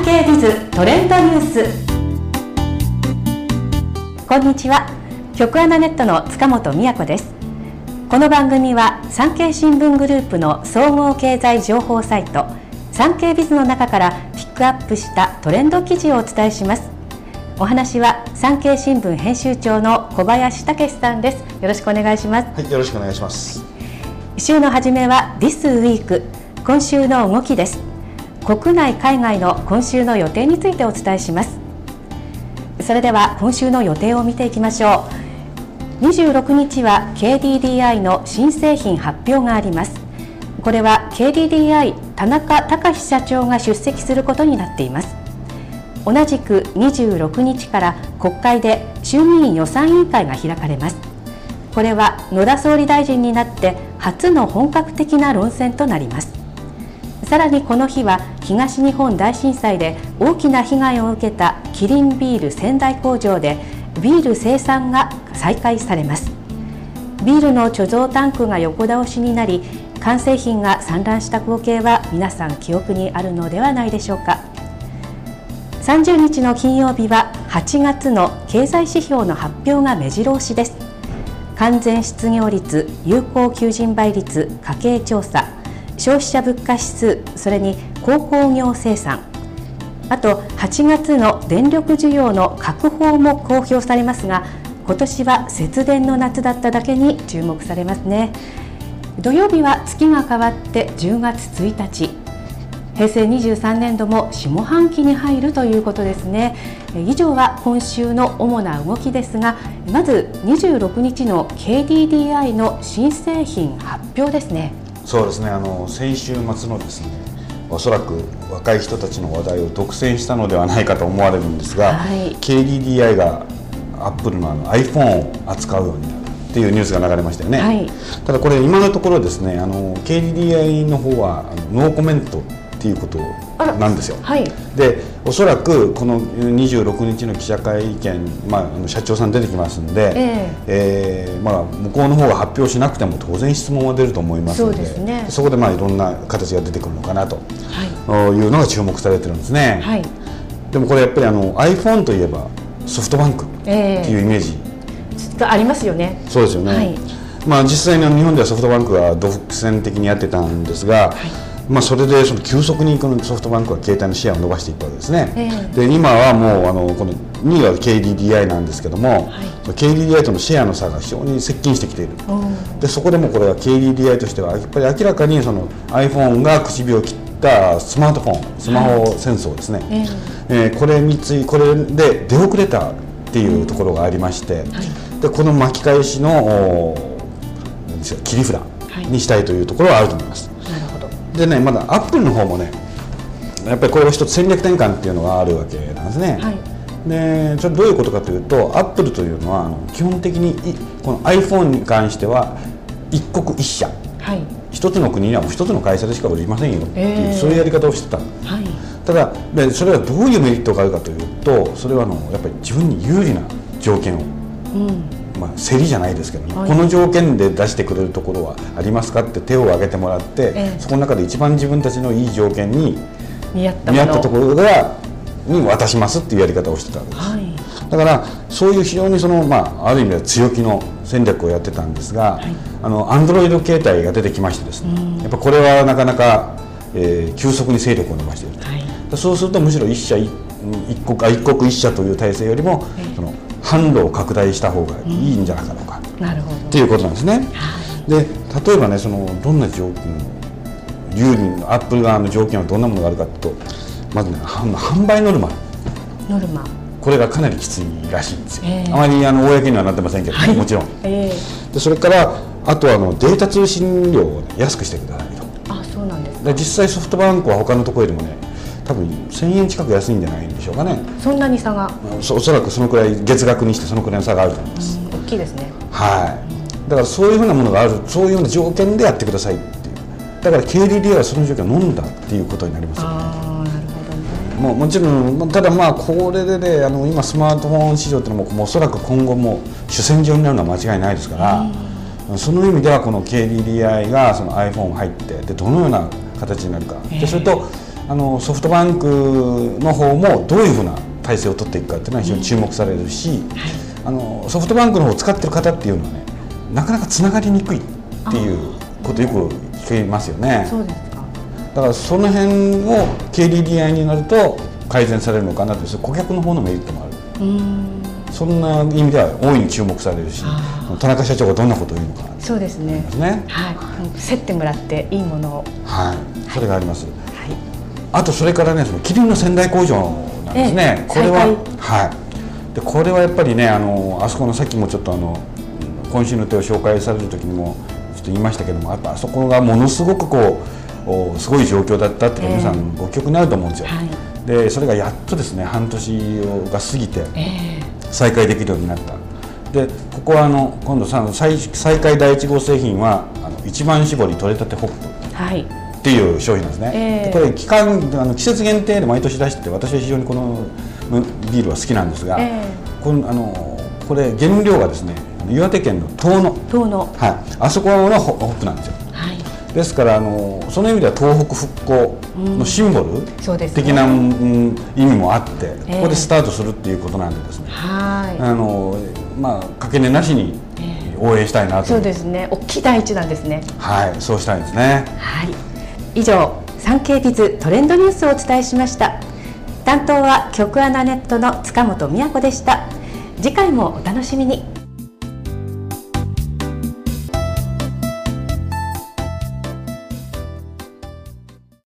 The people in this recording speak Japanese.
産経ビズトレンドニュース。こんにちは、局アナネットの塚本美也子です。この番組は産経新聞グループの総合経済情報サイト産経ビズの中からピックアップしたトレンド記事をお伝えします。お話は産経新聞編集長の小林武史さんです。よろしくお願いします。 はい、よろしくお願いします。 週の初めは This Week、 今週の動きです。国内海外の今週の予定についてお伝えします。それでは今週の予定を見ていきましょう。26日は KDDI の新製品発表があります。これは KDDI 田中孝社長が出席することになっています。同じく26日から国会で衆議院予算委員会が開かれます。これは野田総理大臣になって初の本格的な論戦となります。さらにこの日は東日本大震災で大きな被害を受けたキリンビール仙台工場でビール生産が再開されます。ビールの貯蔵タンクが横倒しになり、完成品が散乱した光景は皆さん記憶にあるのではないでしょうか。30日の金曜日は8月の経済指標の発表が目白押しです。完全失業率、有効求人倍率、家計調査、消費者物価指数、それに鉱工業生産、あと8月の電力需要の確保も公表されますが、今年は節電の夏だっただけに注目されますね。土曜日は月が変わって10月1日、平成23年度も下半期に入るということですね。以上は今週の主な動きですが、まず26日の KDDI の新製品発表ですね。 そうですね、先週末のですね、おそらく若い人たちの話題を独占したのではないかと思われるんですが、KDDI がアップルのiPhone を扱うようになるっていうニュースが流れましたよね。ただこれ今のところですね、KDDI の方はノーコメントっていうことなんですよ。でおそらくこの26日の記者会見、社長さん出てきますんで、向こうの方が発表しなくても当然質問は出ると思いますので、そこでいろんな形が出てくるのかなというのが注目されてるんですね。でもこれやっぱりiPhone といえばソフトバンクっていうイメージありますよね。 そうですよね。実際に日本ではソフトバンクは独占的にやってたんですが、それで急速にこのソフトバンクは携帯のシェアを伸ばしていったわけですね。で今はもうこの2位は KDDI なんですけども、KDDI とのシェアの差が非常に接近してきている。でそこでもこれは KDDI としてはやっぱり明らかにその iPhone が口火を切ったスマートフォン、スマホ戦争ですね、これで出遅れたっていうところがありまして、でこの巻き返しの切り札にしたいというところはあると思います。でね、まだアップルの方もね、やっぱりこれは一つ戦略転換っていうのがあるわけなんですね。でそれどういうことかというと、アップルというのは基本的にこの iPhone に関しては一国一社、一つの国にはもう一つの会社でしか売りませんよっていう、そういうやり方をしてた。ただでそれはどういうメリットがあるかというと、それはやっぱり自分に有利な条件を、競りじゃないですけどね、この条件で出してくれるところはありますかって手を挙げてもらって、そこの中で一番自分たちのいい条件に見合ったところに渡しますっていうやり方をしてたわけです。だからそういう非常にある意味では強気の戦略をやってたんですが、Android 携帯が出てきましてですね、やっぱこれはなかなか、急速に勢力を伸ばしていると。そうするとむしろ一国一社という体制よりも、販路を拡大した方がいいんじゃないかとかっていうことなんですね。で例えばね、どんな条件、有利なアップル側の条件はどんなものがあるかというと、まずね、販売ノルマ、これがかなりきついらしいんですよ。あまり公にはなってませんけど、もちろん。でそれからあとはデータ通信料を安くしてくださいと。 そうなんですか。 で実際ソフトバンクは他のところよりもね、多分1000円近く安いんじゃないんでしょうかね。 そんなに差が。 おそらくそのくらい、月額にしてそのくらいの差があると思います。 大きいですね。 だからそういうふうなものがある、そういうような条件でやってくださいっていう。だから KDDI はその条件を飲んだっていうことになりますよね。もちろん、ただこれでね、今スマートフォン市場っていうのもおそらく今後も主戦場になるのは間違いないですから、その意味ではこの KDDI がその iPhone 入って、でどのような形になるか、でそれとソフトバンクの方もどういうふうな体制を取っていくかっていうのは非常に注目されるし、ソフトバンクの方を使ってる方っていうのはね、なかなかつながりにくいっていうことよく聞きますよね。 そうですか。 だからその辺を KDDI になると改善されるのかなという、顧客の方のメリットもある。そんな意味では大いに注目されるし、田中社長がどんなことを言うのかな。 そうですね。はい。競ってもらっていいものを。 はい。それがあります。はい。あとそれからね、そのキリンの仙台工場なんですね。これははい。でこれはやっぱりね、あそこのさっきもちょっと今週の手を紹介される時にもちょっと言いましたけども、やっぱあそこがものすごくすごい状況だったっていうのは皆さんご記憶になると思うんですよ。でそれがやっとですね、半年が過ぎて再開できるようになった。でここは今度再開第1号製品は一番搾り取れたてホップっていう商品なんですね。でこれ季節限定で毎年出してて、私は非常にこのビールは好きなんですが、これ原料がですね、岩手県の遠野、あそこのホップなんですよ。ですからその意味では東北復興のシンボル的な意味もあって、ここでスタートするっていうことなんでですね、かけ値なしに応援したいなと。 そうですね、大きい第一弾ですね。 はい、そうしたいですね。 はい、以上産経ビズトレンドニュースをお伝えしました。担当は局アナネットの塚本美也子でした。次回もお楽しみに。